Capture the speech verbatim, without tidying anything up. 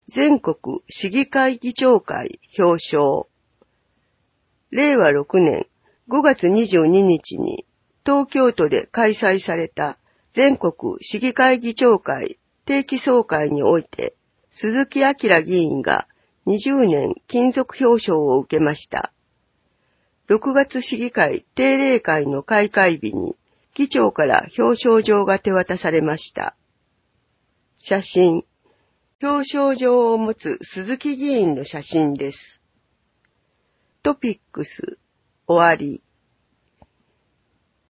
全国市議会議長会表彰。れいわろくねんごがつにじゅうににちに東京都で開催された全国市議会議長会定期総会において、鈴木明議員がにじゅうねん金属表彰を受けました。ろくがつ市議会定例会の開会日に議長から表彰状が手渡されました。写真。表彰状を持つ鈴木議員の写真です。トピックス、終わり。